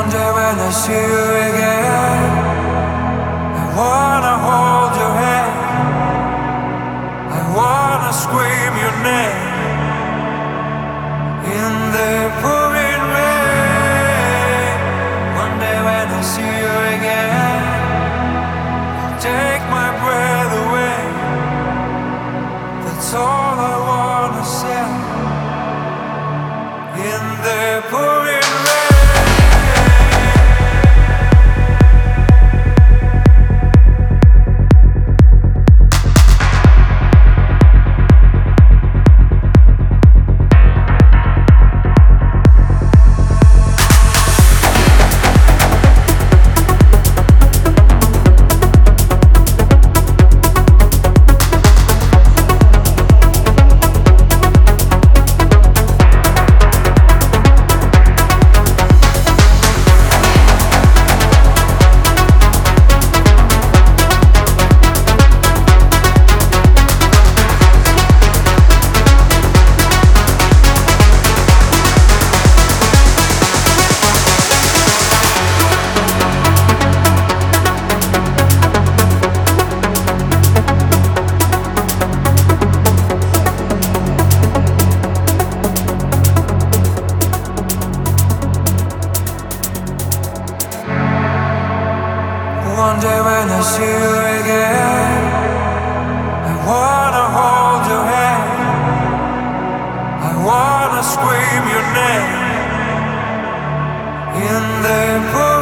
day when I see you again, I wanna hold your hand, I wanna scream your name in the pouring rain. One day when I see you again, take my breath away. That's all I wanna say in the pouring rain. One day when I see you again, I wanna hold your hand, I wanna scream your name in the